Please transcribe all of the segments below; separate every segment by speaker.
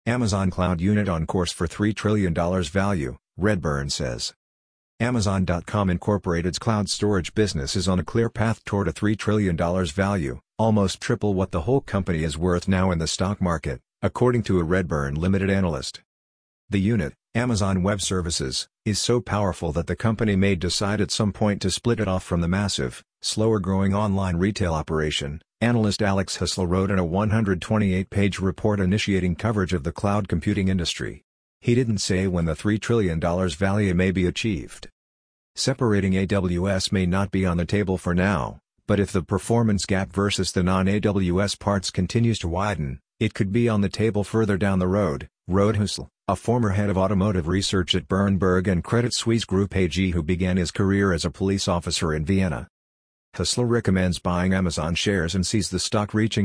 Speaker 1: Amazon Cloud unit on course for $3 trillion value, Redburn says. Amazon.com Incorporated's cloud storage business is on a clear path toward a $3 trillion value, almost triple what the whole company is worth now in the stock market, according to a Redburn Limited analyst. The unit, Amazon Web Services, is so powerful that the company may decide at some point to split it off from the massive, slower-growing online retail operation, analyst Alex Hussle wrote in a 128-page report initiating coverage of the cloud computing industry. He didn't say when the $3 trillion value may be achieved. Separating AWS may not be on the table for now, but if the performance gap versus the non-AWS parts continues to widen, it could be on the table further down the road, wrote Hussle, a former head of automotive research at Berenberg and Credit Suisse Group AG who began his career as a police officer in Vienna. Hussle recommends buying Amazon shares and sees the stock reaching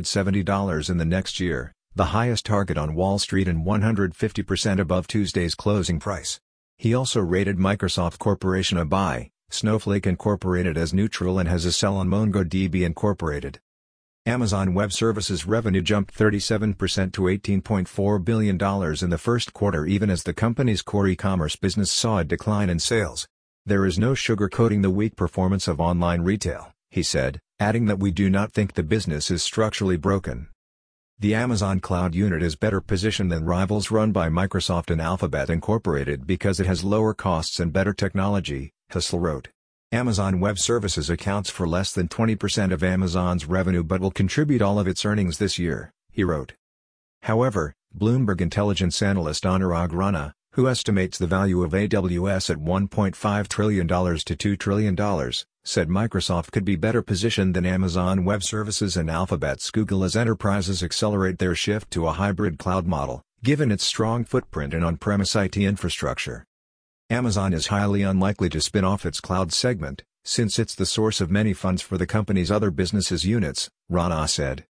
Speaker 1: $270 in the next year, the highest target on Wall Street and 150% above Tuesday's closing price. He also rated Microsoft Corporation a buy, Snowflake Incorporated as neutral and has a sell on MongoDB Incorporated. Amazon Web Services revenue jumped 37% to $18.4 billion in the first quarter even as the company's core e-commerce business saw a decline in sales. There is no sugarcoating the weak performance of online retail, he said, adding that we do not think the business is structurally broken. The Amazon Cloud unit is better positioned than rivals run by Microsoft and Alphabet Incorporated because it has lower costs and better technology, Hussle wrote. Amazon Web Services accounts for less than 20% of Amazon's revenue but will contribute all of its earnings this year, he wrote. However, Bloomberg intelligence analyst Anurag Rana, who estimates the value of AWS at $1.5 trillion to $2 trillion, said Microsoft could be better positioned than Amazon Web Services and Alphabet's Google as enterprises accelerate their shift to a hybrid cloud model, given its strong footprint in on-premise IT infrastructure. Amazon is highly unlikely to spin off its cloud segment, since it's the source of many funds for the company's other businesses units, Rana said.